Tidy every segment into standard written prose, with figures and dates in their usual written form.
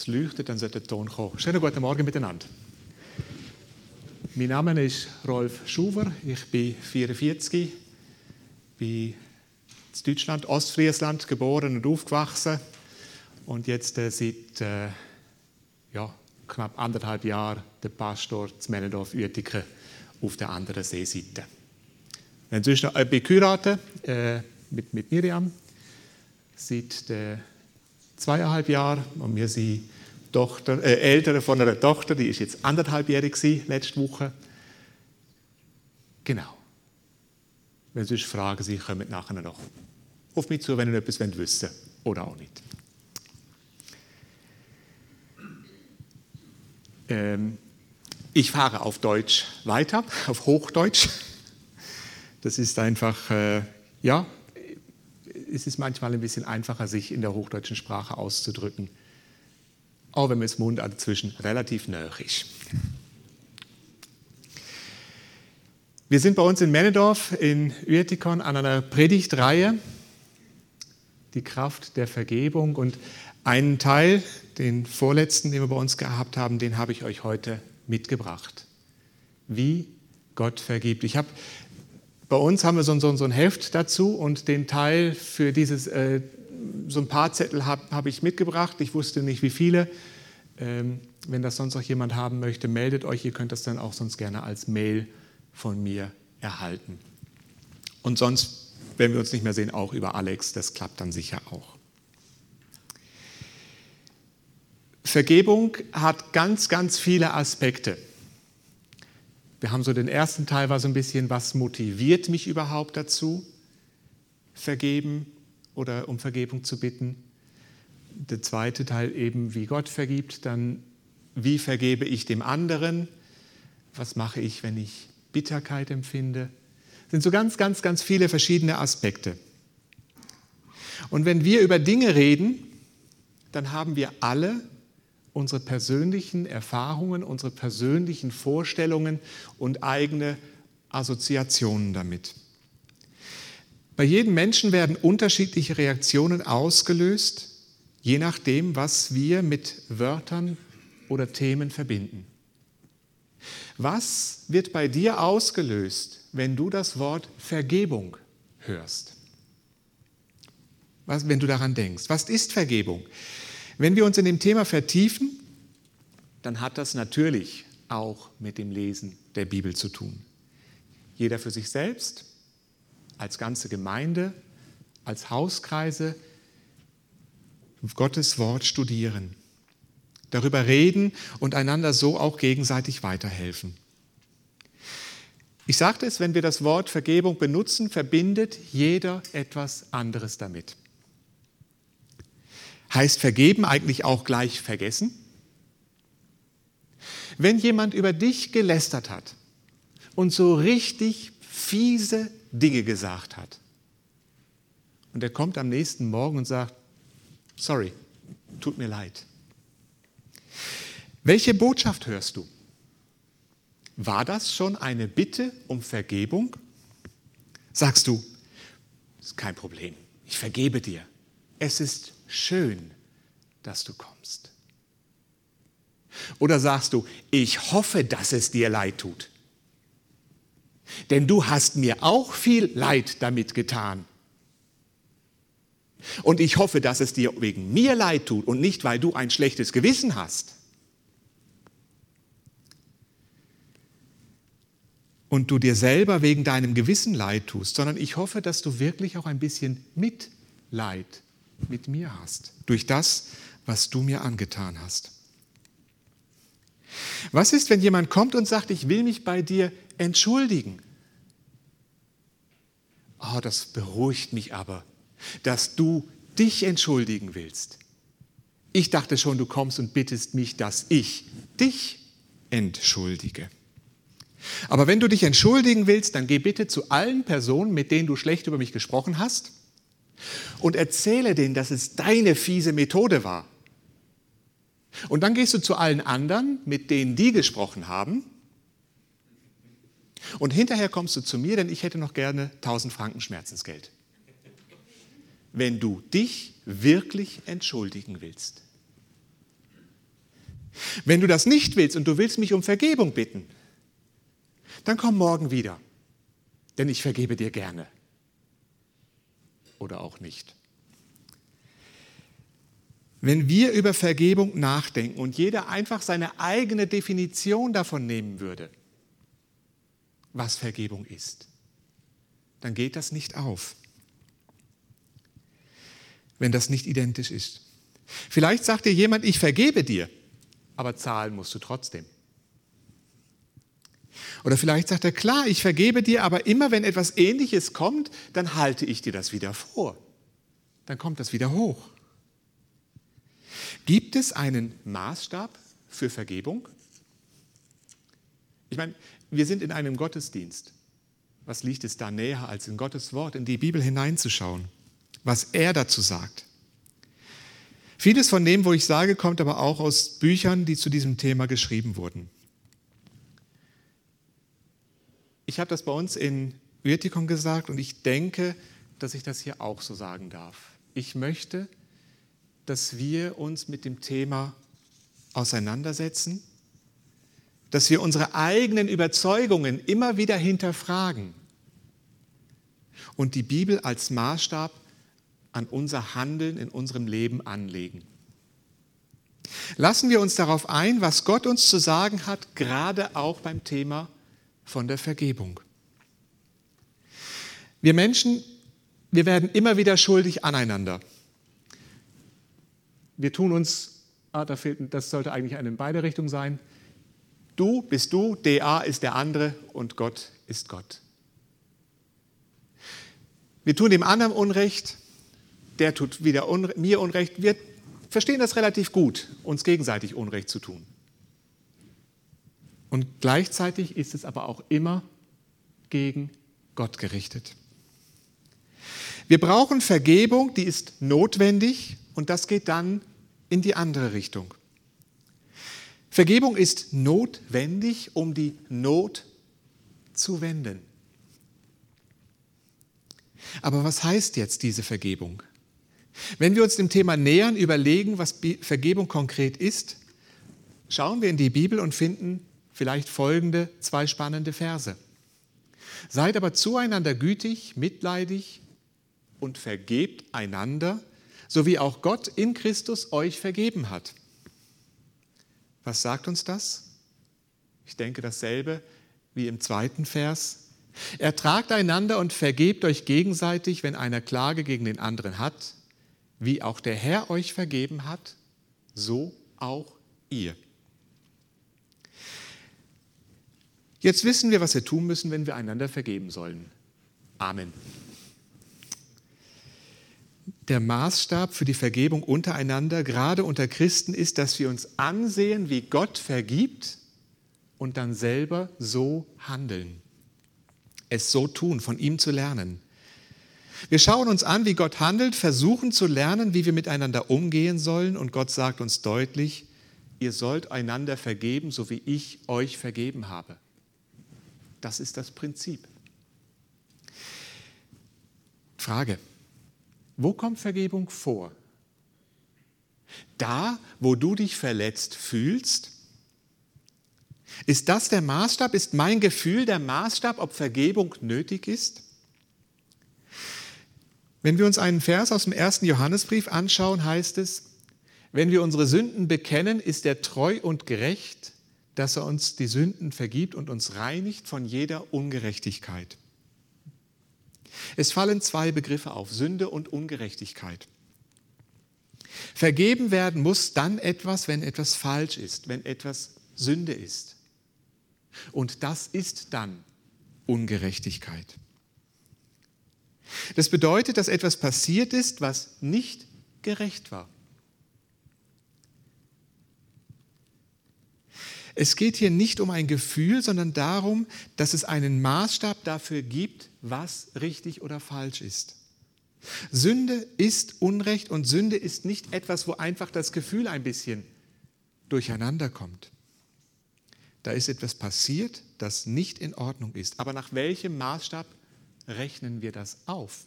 Es leuchtet, dann sollte der Ton kommen. Schönen guten Morgen miteinander. Mein Name ist Rolf Schuwer, ich bin 44, bin in Deutschland, Ostfriesland, geboren und aufgewachsen und jetzt seit knapp 1,5 Jahren der Pastor zu Männendorf-Uetiken auf der anderen Seeseite. Inzwischen bin ich geheiratet mit Miriam seit 2,5 Jahren und wir sind Eltern von einer Tochter, die ist jetzt 1,5-jährig letzte Woche. Genau. Wenn Sie sonst Fragen sind, kommen nachher noch auf mich zu, wenn ihr etwas wissen wollt oder auch nicht. Ich fahre auf Deutsch weiter, auf Hochdeutsch. Das ist einfach, es ist manchmal ein bisschen einfacher, sich in der hochdeutschen Sprache auszudrücken, auch wenn man das Mundart dazwischen relativ nahe ist. Wir sind bei uns in Männendorf in Uetikon an einer Predigtreihe, die Kraft der Vergebung. Und einen Teil, den vorletzten, den wir bei uns gehabt haben, den habe ich euch heute mitgebracht. Wie Gott vergibt. Bei uns haben wir so ein Heft dazu und den Teil für dieses, so ein paar Zettel habe ich mitgebracht. Ich wusste nicht, wie viele. Wenn das sonst noch jemand haben möchte, meldet euch. Ihr könnt das dann auch sonst gerne als Mail von mir erhalten. Und sonst, wenn wir uns nicht mehr sehen, auch über Alex. Das klappt dann sicher auch. Vergebung hat ganz, ganz viele Aspekte. Wir haben so den ersten Teil, war so ein bisschen, was motiviert mich überhaupt dazu, vergeben oder um Vergebung zu bitten. Der zweite Teil eben, wie Gott vergibt, dann wie vergebe ich dem anderen, was mache ich, wenn ich Bitterkeit empfinde. Das sind so ganz, ganz, ganz viele verschiedene Aspekte. Und wenn wir über Dinge reden, dann haben wir alle unsere persönlichen Erfahrungen, unsere persönlichen Vorstellungen und eigene Assoziationen damit. Bei jedem Menschen werden unterschiedliche Reaktionen ausgelöst, je nachdem, was wir mit Wörtern oder Themen verbinden. Was wird bei dir ausgelöst, wenn du das Wort Vergebung hörst? Wenn du daran denkst, was ist Vergebung? Wenn wir uns in dem Thema vertiefen, dann hat das natürlich auch mit dem Lesen der Bibel zu tun. Jeder für sich selbst, als ganze Gemeinde, als Hauskreise, Gottes Wort studieren, darüber reden und einander so auch gegenseitig weiterhelfen. Ich sagte es, wenn wir das Wort Vergebung benutzen, verbindet jeder etwas anderes damit. Heißt vergeben eigentlich auch gleich vergessen? Wenn jemand über dich gelästert hat und so richtig fiese Dinge gesagt hat und er kommt am nächsten Morgen und sagt, sorry, tut mir leid. Welche Botschaft hörst du? War das schon eine Bitte um Vergebung? Sagst du, ist kein Problem, ich vergebe dir. Es ist schön, dass du kommst. Oder sagst du, ich hoffe, dass es dir leid tut. Denn du hast mir auch viel Leid damit getan. Und ich hoffe, dass es dir wegen mir leid tut und nicht, weil du ein schlechtes Gewissen hast. Und du dir selber wegen deinem Gewissen leid tust, sondern ich hoffe, dass du wirklich auch ein bisschen Mitleid mit mir hast, durch das, was du mir angetan hast. Was ist, wenn jemand kommt und sagt, ich will mich bei dir entschuldigen? Oh, das beruhigt mich aber, dass du dich entschuldigen willst. Ich dachte schon, du kommst und bittest mich, dass ich dich entschuldige. Aber wenn du dich entschuldigen willst, dann geh bitte zu allen Personen, mit denen du schlecht über mich gesprochen hast, und erzähle denen, dass es deine fiese Methode war. Und dann gehst du zu allen anderen, mit denen die gesprochen haben, und hinterher kommst du zu mir, denn ich hätte noch gerne 1000 Franken Schmerzensgeld. Wenn du dich wirklich entschuldigen willst. Wenn du das nicht willst und du willst mich um Vergebung bitten, dann komm morgen wieder, denn ich vergebe dir gerne. Oder auch nicht. Wenn wir über Vergebung nachdenken und jeder einfach seine eigene Definition davon nehmen würde, was Vergebung ist, dann geht das nicht auf, wenn das nicht identisch ist. Vielleicht sagt dir jemand, ich vergebe dir, aber zahlen musst du trotzdem. Oder vielleicht sagt er, klar, ich vergebe dir, aber immer wenn etwas Ähnliches kommt, dann halte ich dir das wieder vor. Dann kommt das wieder hoch. Gibt es einen Maßstab für Vergebung? Ich meine, wir sind in einem Gottesdienst. Was liegt es da näher, als in Gottes Wort, in die Bibel hineinzuschauen, was er dazu sagt? Vieles von dem, wo ich sage, kommt aber auch aus Büchern, die zu diesem Thema geschrieben wurden. Ich habe das bei uns in Virtikon gesagt und ich denke, dass ich das hier auch so sagen darf. Ich möchte, dass wir uns mit dem Thema auseinandersetzen, dass wir unsere eigenen Überzeugungen immer wieder hinterfragen und die Bibel als Maßstab an unser Handeln in unserem Leben anlegen. Lassen wir uns darauf ein, was Gott uns zu sagen hat, gerade auch beim Thema von der Vergebung. Wir Menschen, wir werden immer wieder schuldig aneinander. Wir tun uns, das sollte eigentlich in beide Richtungen sein, du bist du, der ist der andere und Gott ist Gott. Wir tun dem anderen Unrecht, der tut wieder mir Unrecht. Wir verstehen das relativ gut, uns gegenseitig Unrecht zu tun. Und gleichzeitig ist es aber auch immer gegen Gott gerichtet. Wir brauchen Vergebung, die ist notwendig und das geht dann in die andere Richtung. Vergebung ist notwendig, um die Not zu wenden. Aber was heißt jetzt diese Vergebung? Wenn wir uns dem Thema nähern, überlegen, was Vergebung konkret ist, schauen wir in die Bibel und finden vielleicht folgende 2 spannende Verse. Seid aber zueinander gütig, mitleidig und vergebt einander, so wie auch Gott in Christus euch vergeben hat. Was sagt uns das? Ich denke dasselbe wie im 2. Vers. Ertragt einander und vergebt euch gegenseitig, wenn einer Klage gegen den anderen hat, wie auch der Herr euch vergeben hat, so auch ihr. Jetzt wissen wir, was wir tun müssen, wenn wir einander vergeben sollen. Amen. Der Maßstab für die Vergebung untereinander, gerade unter Christen, ist, dass wir uns ansehen, wie Gott vergibt und dann selber so handeln. Es so tun, von ihm zu lernen. Wir schauen uns an, wie Gott handelt, versuchen zu lernen, wie wir miteinander umgehen sollen und Gott sagt uns deutlich, ihr sollt einander vergeben, so wie ich euch vergeben habe. Das ist das Prinzip. Frage: Wo kommt Vergebung vor? Da, wo du dich verletzt fühlst? Ist das der Maßstab? Ist mein Gefühl der Maßstab, ob Vergebung nötig ist? Wenn wir uns einen Vers aus dem 1. Johannesbrief anschauen, heißt es, wenn wir unsere Sünden bekennen, ist er treu und gerecht, dass er uns die Sünden vergibt und uns reinigt von jeder Ungerechtigkeit. Es fallen 2 Begriffe auf, Sünde und Ungerechtigkeit. Vergeben werden muss dann etwas, wenn etwas falsch ist, wenn etwas Sünde ist. Und das ist dann Ungerechtigkeit. Das bedeutet, dass etwas passiert ist, was nicht gerecht war. Es geht hier nicht um ein Gefühl, sondern darum, dass es einen Maßstab dafür gibt, was richtig oder falsch ist. Sünde ist Unrecht und Sünde ist nicht etwas, wo einfach das Gefühl ein bisschen durcheinander kommt. Da ist etwas passiert, das nicht in Ordnung ist. Aber nach welchem Maßstab rechnen wir das auf?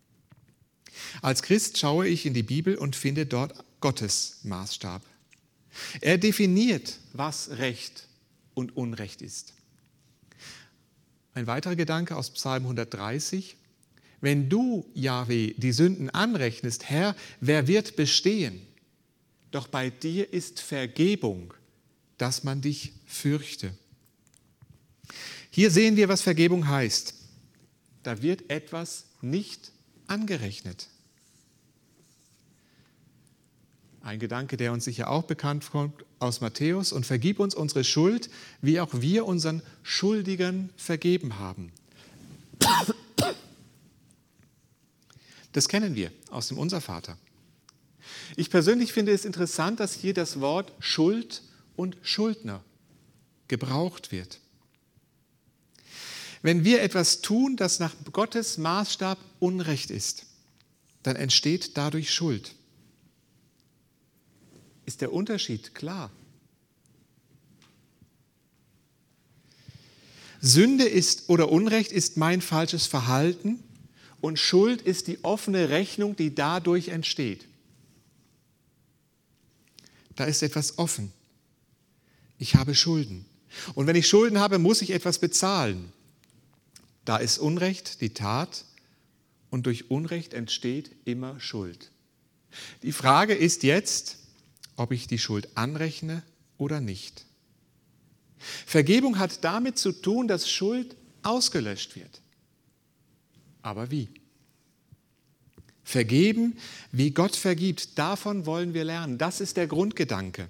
Als Christ schaue ich in die Bibel und finde dort Gottes Maßstab. Er definiert, was Recht und Unrecht ist. Ein weiterer Gedanke aus Psalm 130. Wenn du, Jahwe, die Sünden anrechnest, Herr, wer wird bestehen? Doch bei dir ist Vergebung, dass man dich fürchte. Hier sehen wir, was Vergebung heißt. Da wird etwas nicht angerechnet. Ein Gedanke, der uns sicher auch bekannt kommt aus Matthäus. Und vergib uns unsere Schuld, wie auch wir unseren Schuldigern vergeben haben. Das kennen wir aus dem Unservater. Ich persönlich finde es interessant, dass hier das Wort Schuld und Schuldner gebraucht wird. Wenn wir etwas tun, das nach Gottes Maßstab Unrecht ist, dann entsteht dadurch Schuld. Ist der Unterschied klar? Sünde ist oder Unrecht ist mein falsches Verhalten und Schuld ist die offene Rechnung, die dadurch entsteht. Da ist etwas offen. Ich habe Schulden. Und wenn ich Schulden habe, muss ich etwas bezahlen. Da ist Unrecht, die Tat, und durch Unrecht entsteht immer Schuld. Die Frage ist jetzt, ob ich die Schuld anrechne oder nicht. Vergebung hat damit zu tun, dass Schuld ausgelöscht wird. Aber wie? Vergeben, wie Gott vergibt, davon wollen wir lernen. Das ist der Grundgedanke.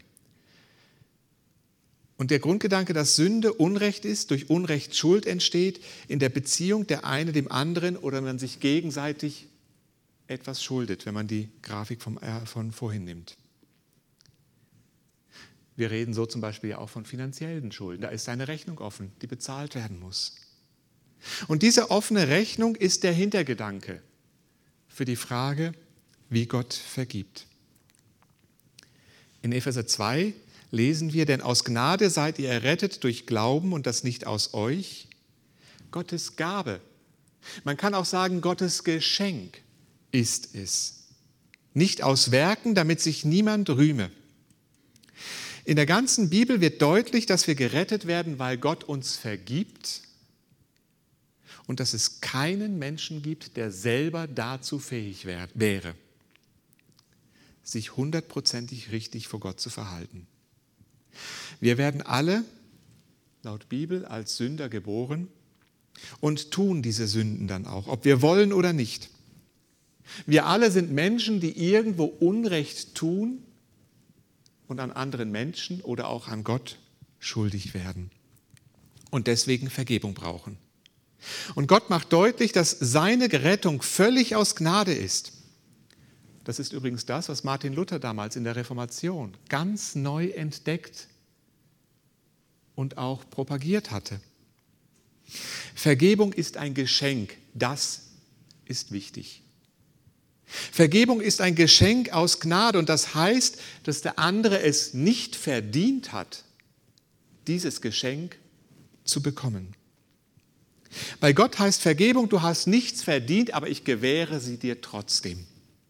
Und der Grundgedanke, dass Sünde Unrecht ist, durch Unrecht Schuld entsteht, in der Beziehung der eine dem anderen oder man sich gegenseitig etwas schuldet, wenn man die Grafik von vorhin nimmt. Wir reden so zum Beispiel ja auch von finanziellen Schulden. Da ist eine Rechnung offen, die bezahlt werden muss. Und diese offene Rechnung ist der Hintergedanke für die Frage, wie Gott vergibt. In Epheser 2 lesen wir, denn aus Gnade seid ihr errettet durch Glauben und das nicht aus euch. Gottes Gabe. Man kann auch sagen, Gottes Geschenk ist es. Nicht aus Werken, damit sich niemand rühme. In der ganzen Bibel wird deutlich, dass wir gerettet werden, weil Gott uns vergibt und dass es keinen Menschen gibt, der selber dazu fähig wäre, sich 100% richtig vor Gott zu verhalten. Wir werden alle, laut Bibel, als Sünder geboren und tun diese Sünden dann auch, ob wir wollen oder nicht. Wir alle sind Menschen, die irgendwo Unrecht tun und an anderen Menschen oder auch an Gott schuldig werden und deswegen Vergebung brauchen. Und Gott macht deutlich, dass seine Rettung völlig aus Gnade ist. Das ist übrigens das, was Martin Luther damals in der Reformation ganz neu entdeckt und auch propagiert hatte. Vergebung ist ein Geschenk, das ist wichtig. Vergebung ist ein Geschenk aus Gnade und das heißt, dass der andere es nicht verdient hat, dieses Geschenk zu bekommen. Bei Gott heißt Vergebung, du hast nichts verdient, aber ich gewähre sie dir trotzdem.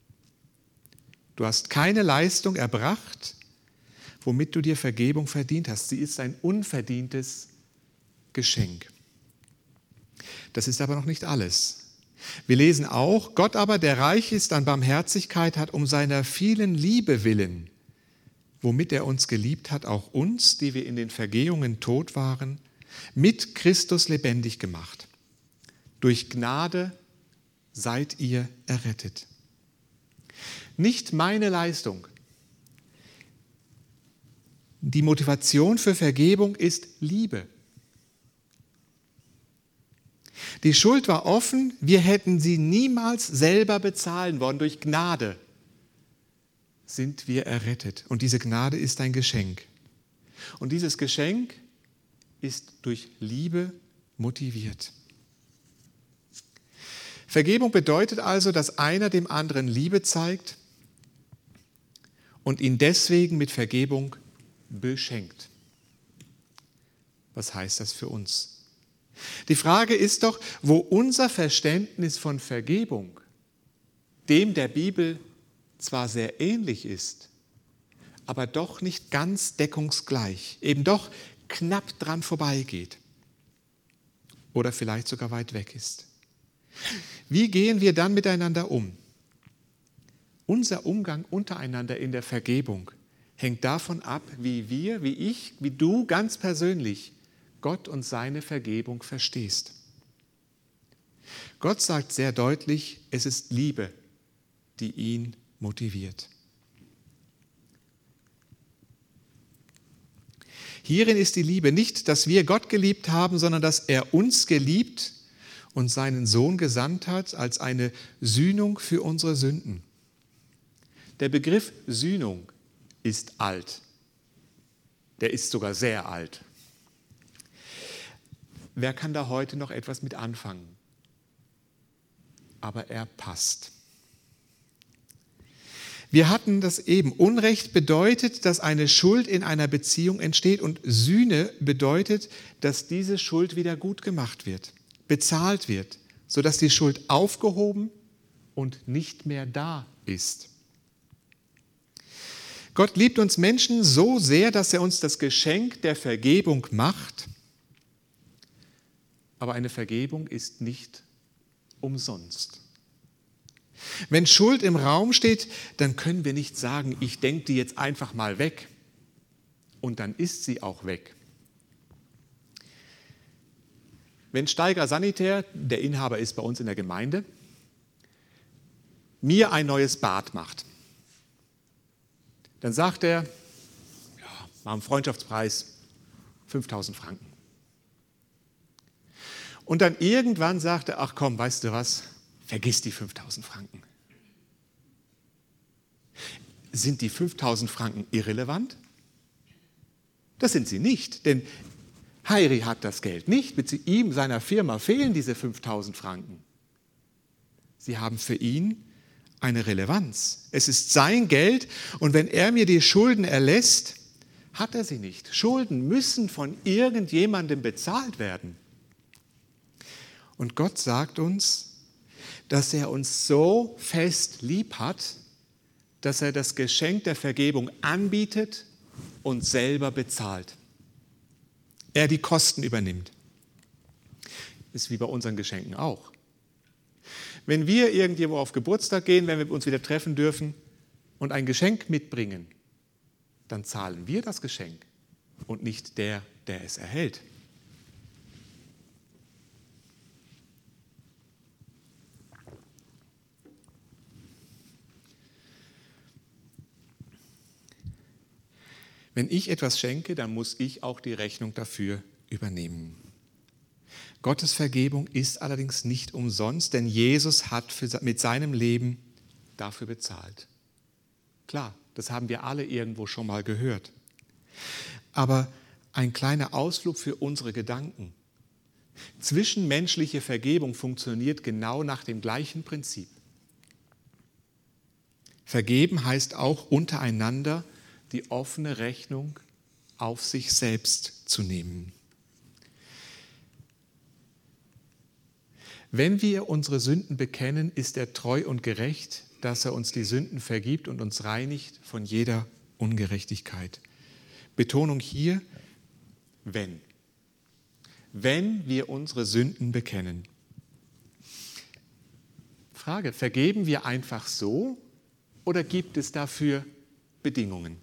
Du hast keine Leistung erbracht, womit du dir Vergebung verdient hast. Sie ist ein unverdientes Geschenk. Das ist aber noch nicht alles. Wir lesen auch, Gott aber, der reich ist an Barmherzigkeit, hat um seiner vielen Liebe willen, womit er uns geliebt hat, auch uns, die wir in den Vergehungen tot waren, mit Christus lebendig gemacht. Durch Gnade seid ihr errettet. Nicht meine Leistung. Die Motivation für Vergebung ist Liebe. Die Schuld war offen, wir hätten sie niemals selber bezahlen wollen. Durch Gnade sind wir errettet. Und diese Gnade ist ein Geschenk. Und dieses Geschenk ist durch Liebe motiviert. Vergebung bedeutet also, dass einer dem anderen Liebe zeigt und ihn deswegen mit Vergebung beschenkt. Was heißt das für uns? Die Frage ist doch, wo unser Verständnis von Vergebung dem der Bibel zwar sehr ähnlich ist, aber doch nicht ganz deckungsgleich, eben doch knapp dran vorbeigeht oder vielleicht sogar weit weg ist. Wie gehen wir dann miteinander um? Unser Umgang untereinander in der Vergebung hängt davon ab, wie wir, wie ich, wie du ganz persönlich Gott und seine Vergebung verstehst. Gott sagt sehr deutlich, es ist Liebe, die ihn motiviert. Hierin ist die Liebe nicht, dass wir Gott geliebt haben, sondern dass er uns geliebt und seinen Sohn gesandt hat als eine Sühnung für unsere Sünden. Der Begriff Sühnung ist alt. Der ist sogar sehr alt. Wer kann da heute noch etwas mit anfangen? Aber er passt. Wir hatten das eben. Unrecht bedeutet, dass eine Schuld in einer Beziehung entsteht und Sühne bedeutet, dass diese Schuld wieder gut gemacht wird, bezahlt wird, sodass die Schuld aufgehoben und nicht mehr da ist. Gott liebt uns Menschen so sehr, dass er uns das Geschenk der Vergebung macht. Aber eine Vergebung ist nicht umsonst. Wenn Schuld im Raum steht, dann können wir nicht sagen, ich denke die jetzt einfach mal weg. Und dann ist sie auch weg. Wenn Steiger Sanitär, der Inhaber ist bei uns in der Gemeinde, mir ein neues Bad macht, dann sagt er, ja, mal einen Freundschaftspreis, 5.000 Franken. Und dann irgendwann sagt er, ach komm, weißt du was, vergiss die 5.000 Franken. Sind die 5.000 Franken irrelevant? Das sind sie nicht, denn Heiri hat das Geld nicht, mit ihm, seiner Firma fehlen diese 5.000 Franken. Sie haben für ihn eine Relevanz. Es ist sein Geld und wenn er mir die Schulden erlässt, hat er sie nicht. Schulden müssen von irgendjemandem bezahlt werden. Und Gott sagt uns, dass er uns so fest lieb hat, dass er das Geschenk der Vergebung anbietet und selber bezahlt. Er die Kosten übernimmt. Ist wie bei unseren Geschenken auch. Wenn wir irgendwo auf Geburtstag gehen, wenn wir uns wieder treffen dürfen und ein Geschenk mitbringen, dann zahlen wir das Geschenk und nicht der, der es erhält. Wenn ich etwas schenke, dann muss ich auch die Rechnung dafür übernehmen. Gottes Vergebung ist allerdings nicht umsonst, denn Jesus hat mit seinem Leben dafür bezahlt. Klar, das haben wir alle irgendwo schon mal gehört. Aber ein kleiner Ausflug für unsere Gedanken. Zwischenmenschliche Vergebung funktioniert genau nach dem gleichen Prinzip. Vergeben heißt auch untereinander die offene Rechnung auf sich selbst zu nehmen. Wenn wir unsere Sünden bekennen, ist er treu und gerecht, dass er uns die Sünden vergibt und uns reinigt von jeder Ungerechtigkeit. Betonung hier, wenn. Wenn wir unsere Sünden bekennen. Frage, vergeben wir einfach so oder gibt es dafür Bedingungen?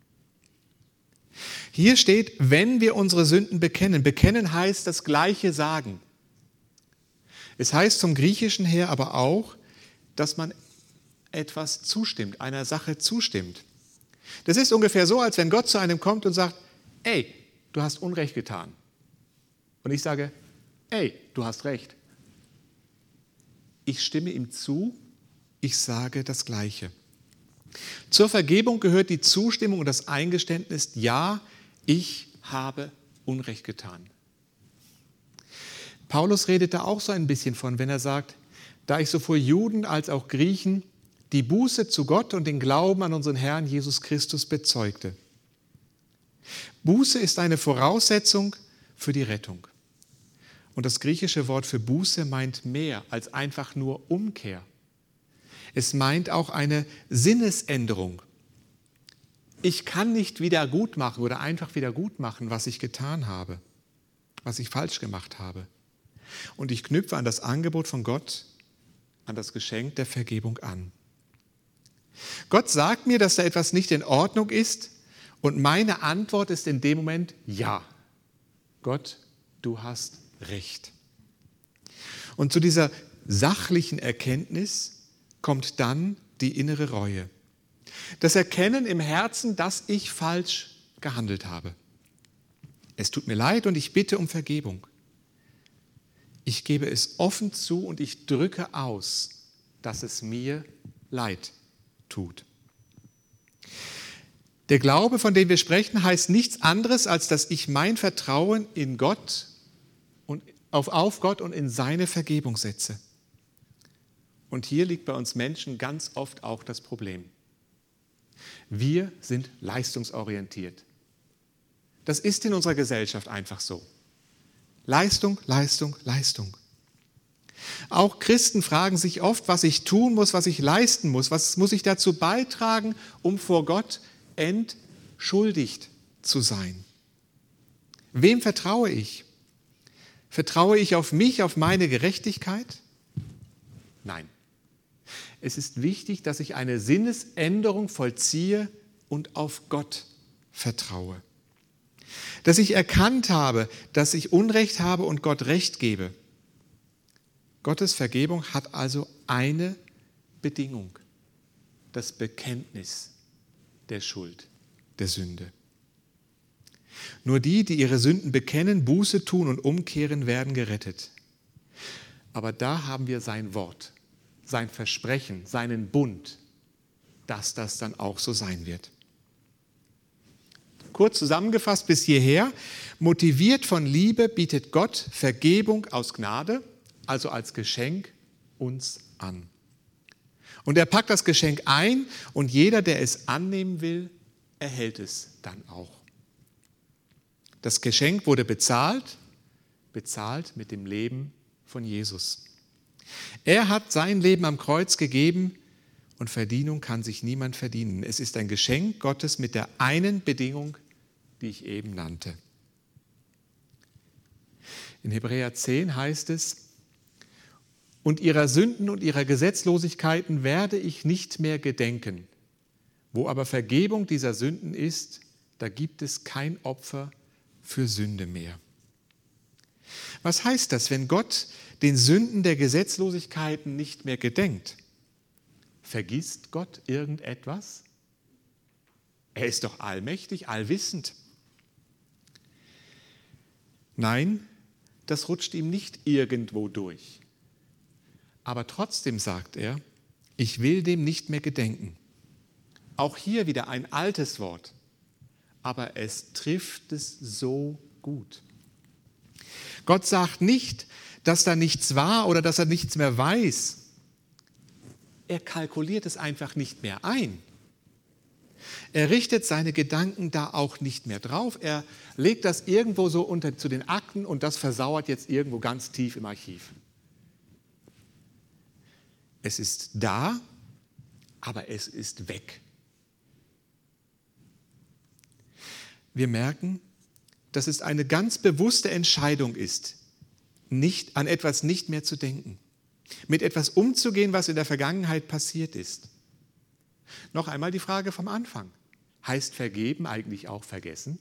Hier steht, wenn wir unsere Sünden bekennen. Bekennen heißt das Gleiche sagen. Es heißt vom Griechischen her aber auch, dass man etwas zustimmt, einer Sache zustimmt. Das ist ungefähr so, als wenn Gott zu einem kommt und sagt, ey, du hast Unrecht getan. Und ich sage, ey, du hast recht. Ich stimme ihm zu, ich sage das Gleiche. Zur Vergebung gehört die Zustimmung und das Eingeständnis, ja, ich habe Unrecht getan. Paulus redet da auch so ein bisschen von, wenn er sagt, da ich sowohl Juden als auch Griechen die Buße zu Gott und den Glauben an unseren Herrn Jesus Christus bezeugte. Buße ist eine Voraussetzung für die Rettung. Und das griechische Wort für Buße meint mehr als einfach nur Umkehr. Es meint auch eine Sinnesänderung. Ich kann nicht wieder gut machen oder einfach wieder gut machen, was ich getan habe, was ich falsch gemacht habe. Und ich knüpfe an das Angebot von Gott, an das Geschenk der Vergebung an. Gott sagt mir, dass da etwas nicht in Ordnung ist und meine Antwort ist in dem Moment ja. Gott, du hast recht. Und zu dieser sachlichen Erkenntnis kommt dann die innere Reue. Das Erkennen im Herzen, dass ich falsch gehandelt habe. Es tut mir leid und ich bitte um Vergebung. Ich gebe es offen zu und ich drücke aus, dass es mir leid tut. Der Glaube, von dem wir sprechen, heißt nichts anderes, als dass ich mein Vertrauen in Gott und auf Gott und in seine Vergebung setze. Und hier liegt bei uns Menschen ganz oft auch das Problem. Wir sind leistungsorientiert. Das ist in unserer Gesellschaft einfach so. Leistung, Leistung, Leistung. Auch Christen fragen sich oft, was ich tun muss, was ich leisten muss. Was muss ich dazu beitragen, um vor Gott entschuldigt zu sein? Wem vertraue ich? Vertraue ich auf mich, auf meine Gerechtigkeit? Nein. Es ist wichtig, dass ich eine Sinnesänderung vollziehe und auf Gott vertraue. Dass ich erkannt habe, dass ich Unrecht habe und Gott Recht gebe. Gottes Vergebung hat also eine Bedingung: das Bekenntnis der Schuld, der Sünde. Nur die, die ihre Sünden bekennen, Buße tun und umkehren, werden gerettet. Aber da haben wir sein Wort, sein Versprechen, seinen Bund, dass das dann auch so sein wird. Kurz zusammengefasst bis hierher: Motiviert von Liebe bietet Gott Vergebung aus Gnade, also als Geschenk, uns an. Und er packt das Geschenk ein und jeder, der es annehmen will, erhält es dann auch. Das Geschenk wurde bezahlt mit dem Leben von Jesus. Er hat sein Leben am Kreuz gegeben und Verdienung kann sich niemand verdienen. Es ist ein Geschenk Gottes mit der einen Bedingung, die ich eben nannte. In Hebräer 10 heißt es: Und ihrer Sünden und ihrer Gesetzlosigkeiten werde ich nicht mehr gedenken. Wo aber Vergebung dieser Sünden ist, da gibt es kein Opfer für Sünde mehr. Was heißt das, wenn Gott den Sünden der Gesetzlosigkeiten nicht mehr gedenkt? Vergisst Gott irgendetwas? Er ist doch allmächtig, allwissend. Nein, das rutscht ihm nicht irgendwo durch. Aber trotzdem sagt er, ich will dem nicht mehr gedenken. Auch hier wieder ein altes Wort, aber es trifft es so gut. Gott sagt nicht, dass da nichts war oder dass er nichts mehr weiß. Er kalkuliert es einfach nicht mehr ein. Er richtet seine Gedanken da auch nicht mehr drauf. Er legt das irgendwo so zu den Akten und das versauert jetzt irgendwo ganz tief im Archiv. Es ist da, aber es ist weg. Wir merken, dass es eine ganz bewusste Entscheidung ist, nicht an etwas nicht mehr zu denken, mit etwas umzugehen, was in der Vergangenheit passiert ist. Noch einmal die Frage vom Anfang: Heißt vergeben eigentlich auch vergessen?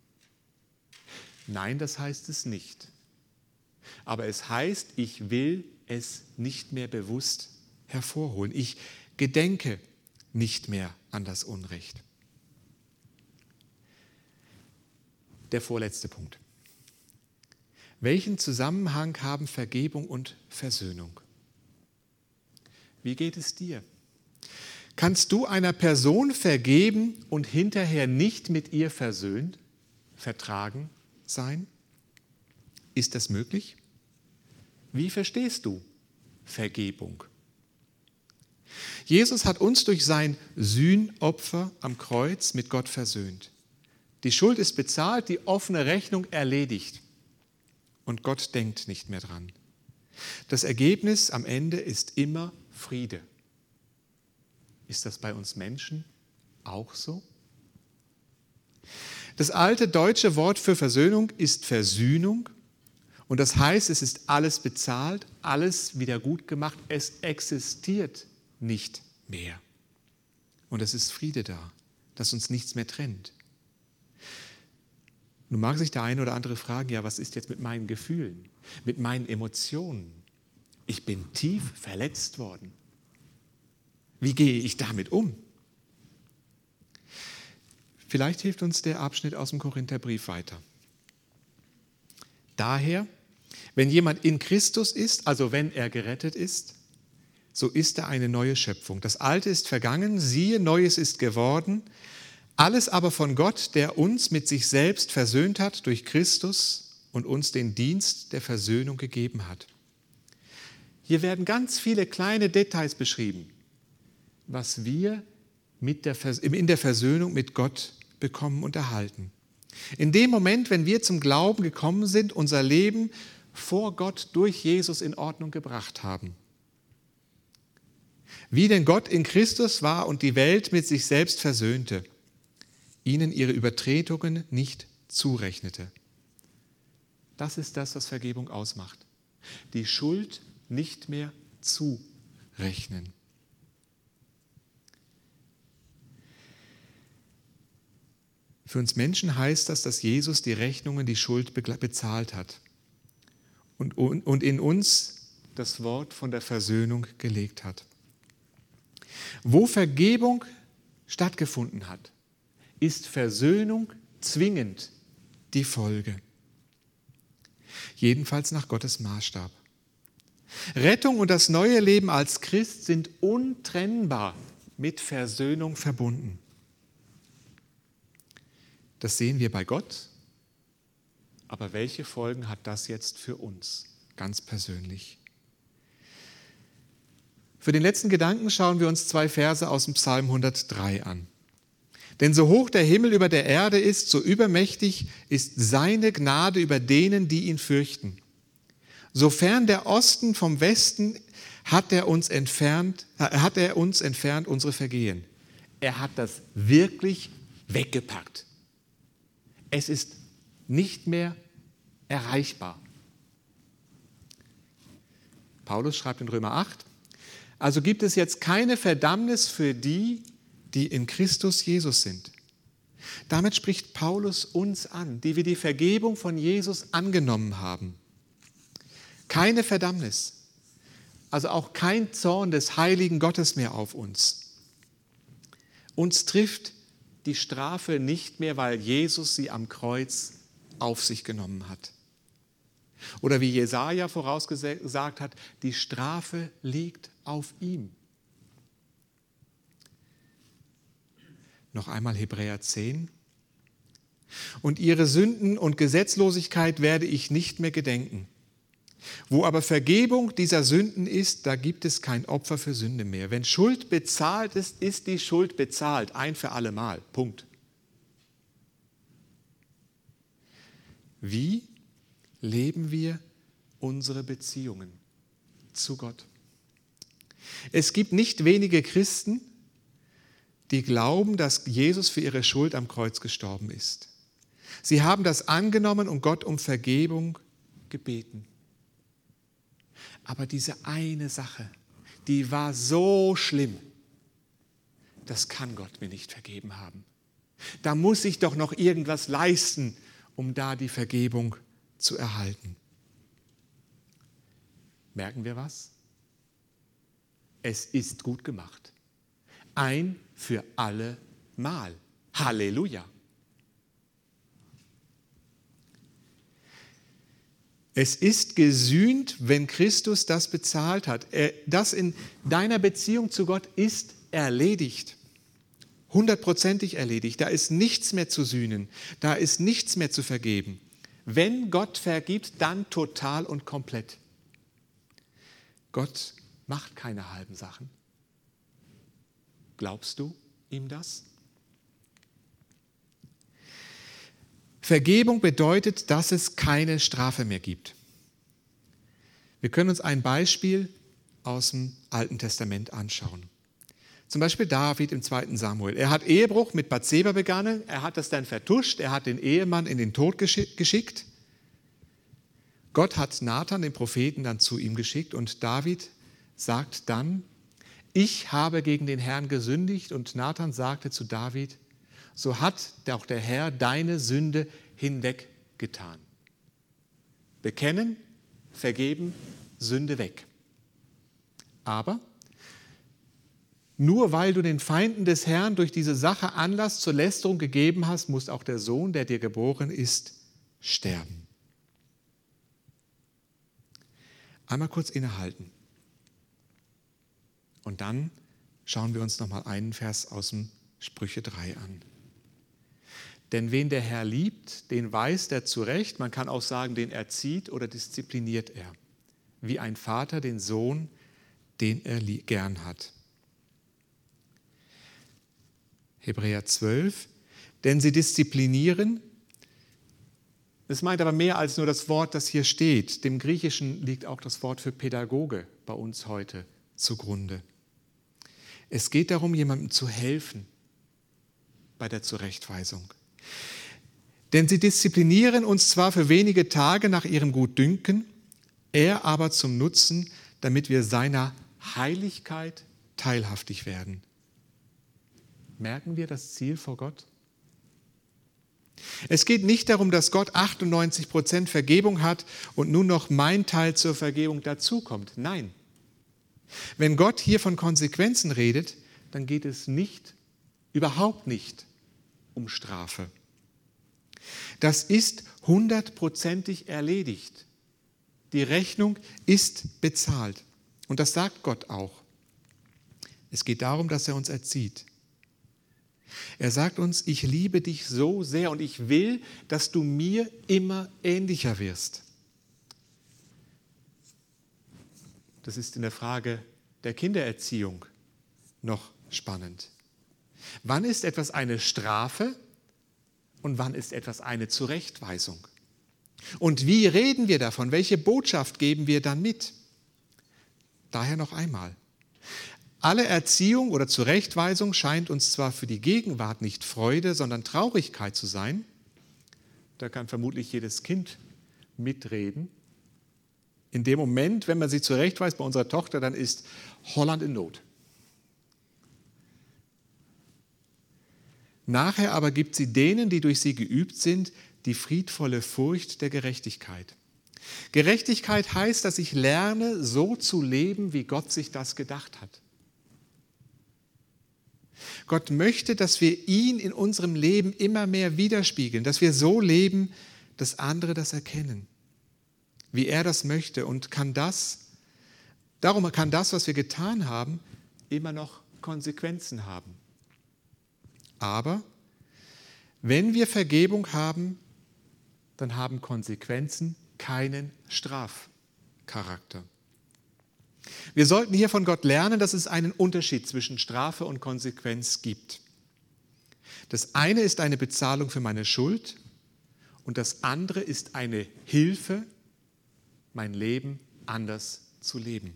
Nein, das heißt es nicht. Aber es heißt, ich will es nicht mehr bewusst hervorholen. Ich gedenke nicht mehr an das Unrecht. Der vorletzte Punkt. Welchen Zusammenhang haben Vergebung und Versöhnung? Wie geht es dir? Kannst du einer Person vergeben und hinterher nicht mit ihr versöhnt, vertragen sein? Ist das möglich? Wie verstehst du Vergebung? Jesus hat uns durch sein Sühnopfer am Kreuz mit Gott versöhnt. Die Schuld ist bezahlt, die offene Rechnung erledigt. Und Gott denkt nicht mehr dran. Das Ergebnis am Ende ist immer Friede. Ist das bei uns Menschen auch so? Das alte deutsche Wort für Versöhnung ist Versöhnung. Und das heißt, es ist alles bezahlt, alles wieder gut gemacht. Es existiert nicht mehr. Und es ist Friede da, dass uns nichts mehr trennt. Nun mag sich der eine oder andere fragen, ja, was ist jetzt mit meinen Gefühlen, mit meinen Emotionen? Ich bin tief verletzt worden. Wie gehe ich damit um? Vielleicht hilft uns der Abschnitt aus dem Korintherbrief weiter. Daher, wenn jemand in Christus ist, also wenn er gerettet ist, so ist er eine neue Schöpfung. Das Alte ist vergangen, siehe, Neues ist geworden. Alles aber von Gott, der uns mit sich selbst versöhnt hat durch Christus und uns den Dienst der Versöhnung gegeben hat. Hier werden ganz viele kleine Details beschrieben, was wir in der Versöhnung mit Gott bekommen und erhalten. In dem Moment, wenn wir zum Glauben gekommen sind, unser Leben vor Gott durch Jesus in Ordnung gebracht haben. Wie denn Gott in Christus war und die Welt mit sich selbst versöhnte, ihnen ihre Übertretungen nicht zurechnete. Das ist das, was Vergebung ausmacht. Die Schuld nicht mehr zurechnen. Für uns Menschen heißt das, dass Jesus die Rechnungen, die Schuld bezahlt hat und in uns das Wort von der Versöhnung gelegt hat. Wo Vergebung stattgefunden hat, ist Versöhnung zwingend die Folge. Jedenfalls nach Gottes Maßstab. Rettung und das neue Leben als Christ sind untrennbar mit Versöhnung verbunden. Das sehen wir bei Gott, aber welche Folgen hat das jetzt für uns ganz persönlich? Für den letzten Gedanken schauen wir uns 2 Verse aus dem Psalm 103 an. Denn so hoch der Himmel über der Erde ist, so übermächtig ist seine Gnade über denen, die ihn fürchten. So fern der Osten vom Westen hat er uns entfernt unsere Vergehen. Er hat das wirklich weggepackt. Es ist nicht mehr erreichbar. Paulus schreibt in Römer 8, also gibt es jetzt keine Verdammnis für die, die in Christus Jesus sind. Damit spricht Paulus uns an, die wir die Vergebung von Jesus angenommen haben. Keine Verdammnis, also auch kein Zorn des heiligen Gottes mehr auf uns. Uns trifft die Strafe nicht mehr, weil Jesus sie am Kreuz auf sich genommen hat. Oder wie Jesaja vorausgesagt hat, die Strafe liegt auf ihm. Noch einmal Hebräer 10. Und ihre Sünden und Gesetzlosigkeit werde ich nicht mehr gedenken. Wo aber Vergebung dieser Sünden ist, da gibt es kein Opfer für Sünde mehr. Wenn Schuld bezahlt ist, ist die Schuld bezahlt, ein für alle Mal. Punkt. Wie leben wir unsere Beziehungen zu Gott? Es gibt nicht wenige Christen, die glauben, dass Jesus für ihre Schuld am Kreuz gestorben ist. Sie haben das angenommen und Gott um Vergebung gebeten. Aber diese eine Sache, die war so schlimm, das kann Gott mir nicht vergeben haben. Da muss ich doch noch irgendwas leisten, um da die Vergebung zu erhalten. Merken wir was? Es ist gut gemacht. Ein für alle Mal. Halleluja. Es ist gesühnt, wenn Christus das bezahlt hat. Das in deiner Beziehung zu Gott ist erledigt. 100%ig erledigt. Da ist nichts mehr zu sühnen. Da ist nichts mehr zu vergeben. Wenn Gott vergibt, dann total und komplett. Gott macht keine halben Sachen. Glaubst du ihm das? Vergebung bedeutet, dass es keine Strafe mehr gibt. Wir können uns ein Beispiel aus dem Alten Testament anschauen. Zum Beispiel David im 2. Samuel. Er hat Ehebruch mit Bathseba begangen, er hat das dann vertuscht, er hat den Ehemann in den Tod geschickt. Gott hat Nathan, den Propheten, dann zu ihm geschickt und David sagt dann, ich habe gegen den Herrn gesündigt und Nathan sagte zu David, so hat auch der Herr deine Sünde hinweggetan. Bekennen, vergeben, Sünde weg. Aber nur weil du den Feinden des Herrn durch diese Sache Anlass zur Lästerung gegeben hast, muss auch der Sohn, der dir geboren ist, sterben. Einmal kurz innehalten. Und dann schauen wir uns nochmal einen Vers aus dem Sprüche 3 an. Denn wen der Herr liebt, den weist er zurecht, man kann auch sagen, den erzieht oder diszipliniert er, wie ein Vater den Sohn, den er gern hat. Hebräer 12, denn sie disziplinieren, das meint aber mehr als nur das Wort, das hier steht. Dem Griechischen liegt auch das Wort für Pädagoge bei uns heute zugrunde. Es geht darum, jemandem zu helfen bei der Zurechtweisung. Denn sie disziplinieren uns zwar für wenige Tage nach ihrem Gutdünken, er aber zum Nutzen, damit wir seiner Heiligkeit teilhaftig werden. Merken wir das Ziel vor Gott? Es geht nicht darum, dass Gott 98% Vergebung hat und nun noch mein Teil zur Vergebung dazukommt. Nein. Wenn Gott hier von Konsequenzen redet, dann geht es nicht, überhaupt nicht um Strafe. Das ist 100%ig erledigt. Die Rechnung ist bezahlt. Und das sagt Gott auch. Es geht darum, dass er uns erzieht. Er sagt uns, ich liebe dich so sehr und ich will, dass du mir immer ähnlicher wirst. Das ist in der Frage der Kindererziehung noch spannend. Wann ist etwas eine Strafe und wann ist etwas eine Zurechtweisung? Und wie reden wir davon? Welche Botschaft geben wir dann mit? Daher noch einmal. Alle Erziehung oder Zurechtweisung scheint uns zwar für die Gegenwart nicht Freude, sondern Traurigkeit zu sein. Da kann vermutlich jedes Kind mitreden. In dem Moment, wenn man sie zurechtweist bei unserer Tochter, dann ist Holland in Not. Nachher aber gibt sie denen, die durch sie geübt sind, die friedvolle Furcht der Gerechtigkeit. Gerechtigkeit heißt, dass ich lerne, so zu leben, wie Gott sich das gedacht hat. Gott möchte, dass wir ihn in unserem Leben immer mehr widerspiegeln, dass wir so leben, dass andere das erkennen, wie er das möchte und darum kann das, was wir getan haben, immer noch Konsequenzen haben. Aber wenn wir Vergebung haben, dann haben Konsequenzen keinen Strafcharakter. Wir sollten hier von Gott lernen, dass es einen Unterschied zwischen Strafe und Konsequenz gibt. Das eine ist eine Bezahlung für meine Schuld und das andere ist eine Hilfe, mein Leben anders zu leben.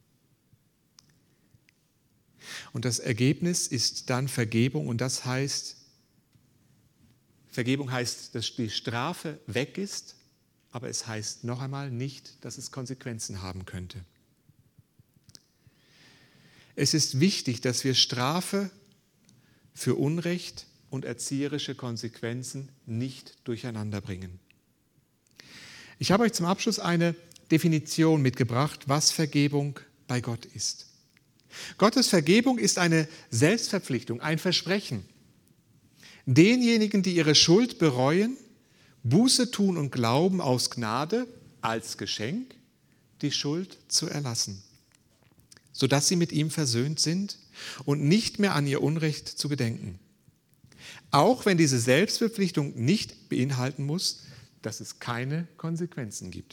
Und das Ergebnis ist dann Vergebung und das heißt, Vergebung heißt, dass die Strafe weg ist, aber es heißt noch einmal nicht, dass es Konsequenzen haben könnte. Es ist wichtig, dass wir Strafe für Unrecht und erzieherische Konsequenzen nicht durcheinander bringen. Ich habe euch zum Abschluss eine Definition mitgebracht, was Vergebung bei Gott ist. Gottes Vergebung ist eine Selbstverpflichtung, ein Versprechen. Denjenigen, die ihre Schuld bereuen, Buße tun und glauben, aus Gnade als Geschenk die Schuld zu erlassen, sodass sie mit ihm versöhnt sind und nicht mehr an ihr Unrecht zu gedenken. Auch wenn diese Selbstverpflichtung nicht beinhalten muss, dass es keine Konsequenzen gibt.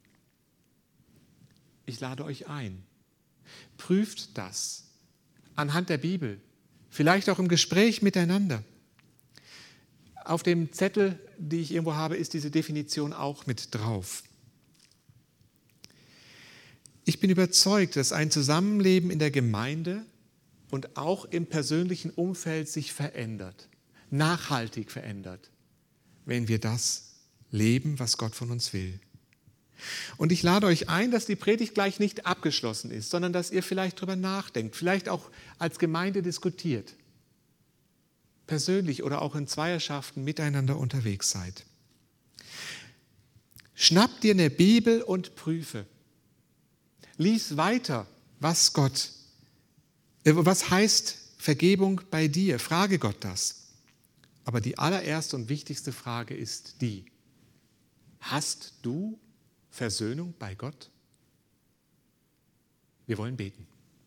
Ich lade euch ein, prüft das anhand der Bibel, vielleicht auch im Gespräch miteinander. Auf dem Zettel, die ich irgendwo habe, ist diese Definition auch mit drauf. Ich bin überzeugt, dass ein Zusammenleben in der Gemeinde und auch im persönlichen Umfeld sich verändert, nachhaltig verändert, wenn wir das leben, was Gott von uns will. Und ich lade euch ein, dass die Predigt gleich nicht abgeschlossen ist, sondern dass ihr vielleicht darüber nachdenkt, vielleicht auch als Gemeinde diskutiert, persönlich oder auch in Zweierschaften miteinander unterwegs seid. Schnapp dir eine Bibel und prüfe. Lies weiter, was heißt Vergebung bei dir? Frage Gott das. Aber die allererste und wichtigste Frage ist die: Hast du Versöhnung bei Gott? Wir wollen beten.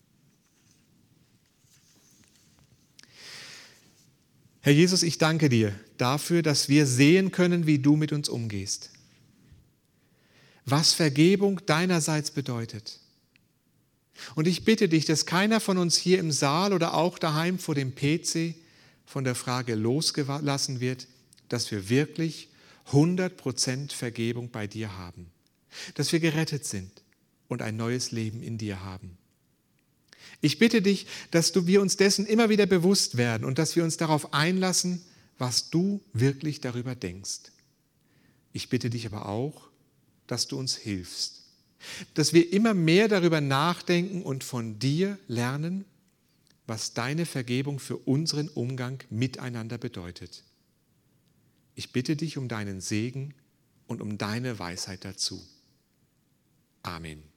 Herr Jesus, ich danke dir dafür, dass wir sehen können, wie du mit uns umgehst. Was Vergebung deinerseits bedeutet. Und ich bitte dich, dass keiner von uns hier im Saal oder auch daheim vor dem PC von der Frage losgelassen wird, dass wir wirklich 100% Vergebung bei dir haben. Dass wir gerettet sind und ein neues Leben in dir haben. Ich bitte dich, dass wir uns dessen immer wieder bewusst werden und dass wir uns darauf einlassen, was du wirklich darüber denkst. Ich bitte dich aber auch, dass du uns hilfst, dass wir immer mehr darüber nachdenken und von dir lernen, was deine Vergebung für unseren Umgang miteinander bedeutet. Ich bitte dich um deinen Segen und um deine Weisheit dazu. Amen.